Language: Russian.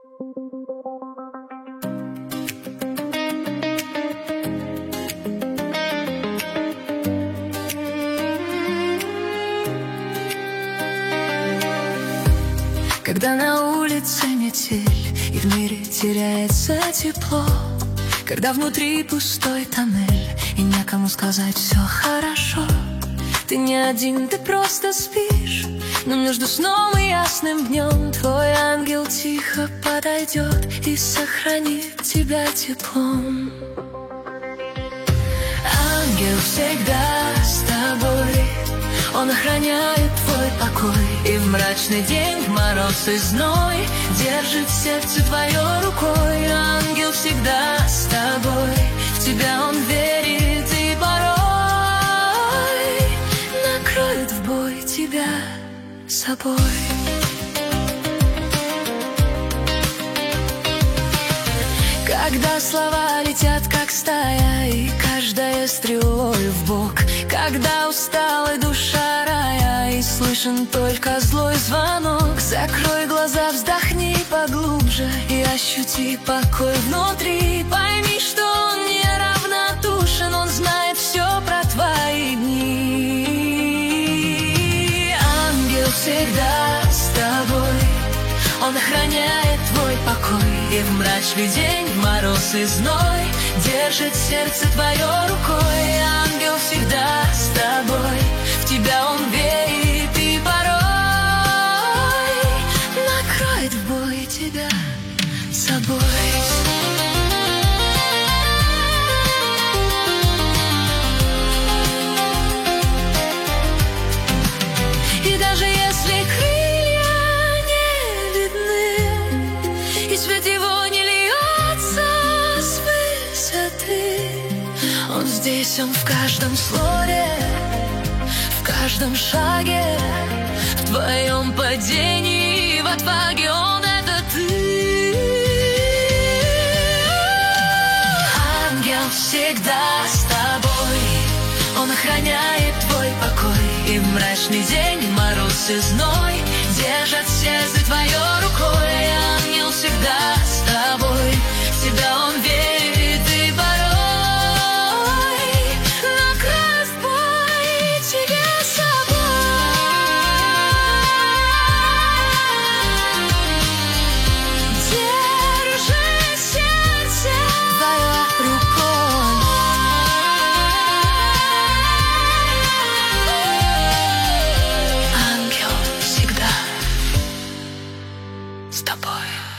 Когда на улице метель и в мире теряется тепло, когда внутри пустой тоннель и некому сказать все хорошо. Ты не один, ты просто спишь, но между сном и ясным днем твой ангел тихо подойдет и сохранит тебя теплом. Ангел всегда с тобой, он охраняет твой покой, и в мрачный день, в мороз и зной держит сердце твое рукой. Ангел всегда с тобой, в тебя он верит и порой накроет в бой тебя собой. Когда слова летят как стая, и каждая стрелой в бок, когда устала душа рая, и слышен только злой звонок, закрой глаза, вздохни поглубже и ощути покой внутри. Пойми, что он не равнодушен, он знает все про твои дни. Ангел всегда с тобой, он охраняет твой покой, и в мрачный день, в мороз и зной держит сердце твое рукой. Ангел всегда с тобой, в тебя он верит и порой накроет в бой тебя собой. И даже если крылья не видны, и свет его не льется с высоты, он здесь, он в каждом слове, в каждом шаге, в твоем падении, в отваге он — это ты. Ангел всегда с тобой, он охраняет твой покой, и в мрачный день, в мороз и зной держит сердце твое рукой. Ангел всегда с тобой, в тебя он верит и порой накроет в бой тебя собой. Держи сердце твое рукой. Ангел всегда с тобой.